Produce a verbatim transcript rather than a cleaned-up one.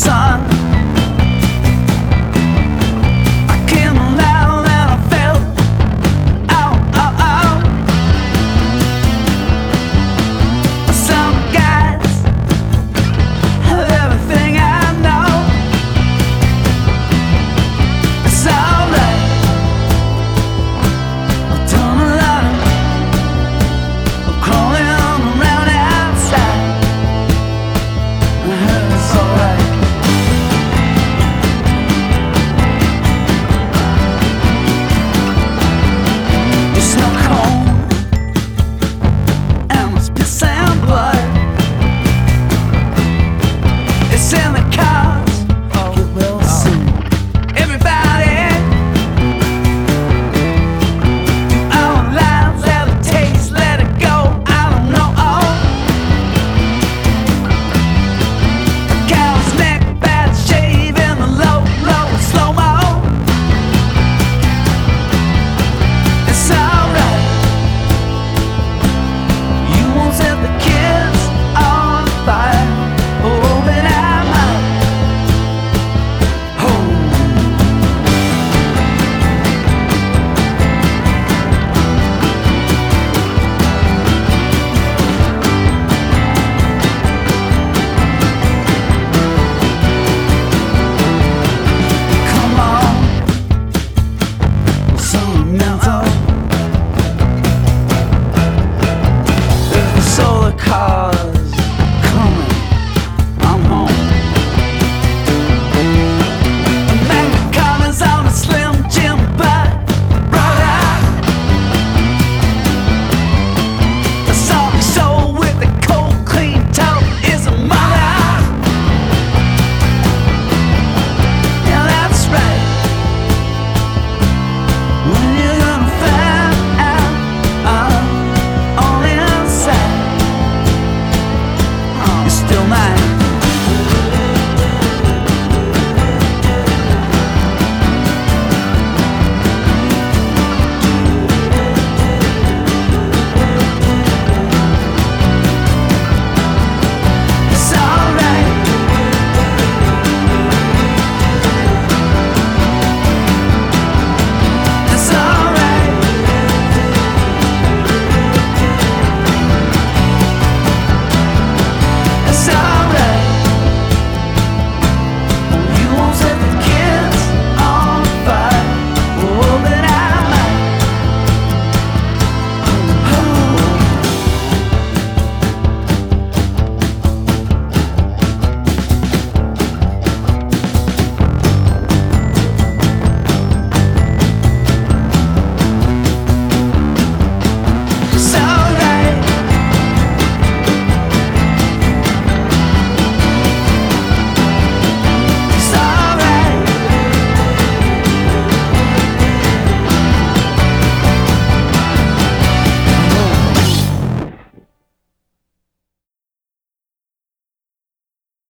sun. I came alive and I felt, oh, oh, oh. Some guys have everything I know. It's alright. I'll turn a lot of crawling around outside. I heard it's alright. It's no cold and it's piss and blood. It's in the cars, get well soon. Everybody, our lives have a taste, let it go. I don't know. A cow's neck, bad shave in the low, low, slow mo. It's alright. You won't set the kids on fire. Oh, but I might. Oh. Come on, sentimental. If the solar car's coming, I'm home. A magnet comments on a Slim Jim butt, brother. A song soul with a cold, clean toe is a mother. Yeah, that's right. When you're gonna find out, uh, on the inside, you're still mine.